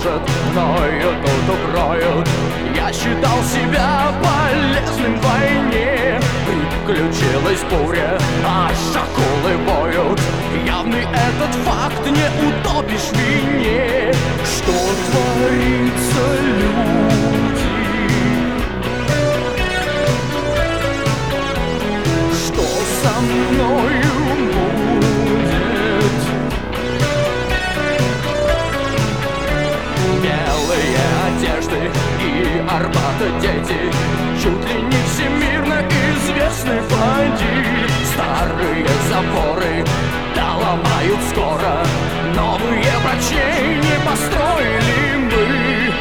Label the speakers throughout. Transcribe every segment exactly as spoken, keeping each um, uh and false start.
Speaker 1: может, но ее тут укроют. Я считал себя полезным в войне. Приключилась буря, аж акулы воют. Явный этот факт не утопишь в вине. Что творится, люди? Что со мною будет? Белые одежды и Арбата дети, чуть ли не всемирно известный бандит. Старые заборы доломают скоро, новые прочней не построили мы.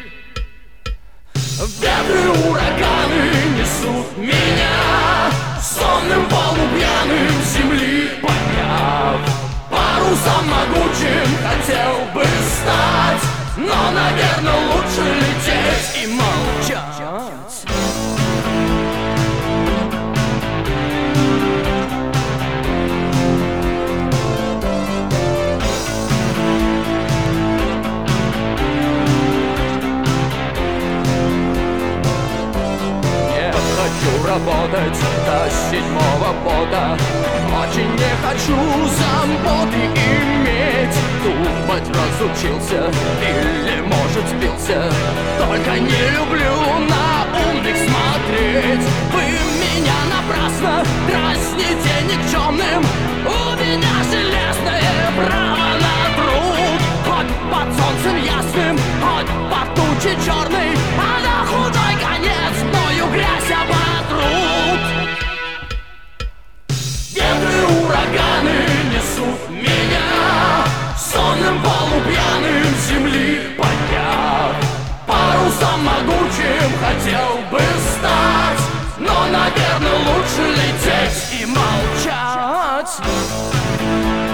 Speaker 1: Ветры, ураганы несут меня, сонным полупьяным земли подняв. Парусом могучим хотел бы стать, но, наверное, лучше лететь и молчать. Работать до седьмого пота. Очень не хочу заботы иметь. Думать разучился или, может, сбился. Только не люблю на умных смотреть. Вы меня напрасно дразните никчемным. У меня железное право на труд. Хоть под солнцем ясным, хоть под тучей черной, а на худой конец мною грязь оботрут. Ветры, ураганы несут меня, сонным полупьяным земли подняв. Парусом могучим хотел бы стать, но, наверное, лучше лететь и молчать.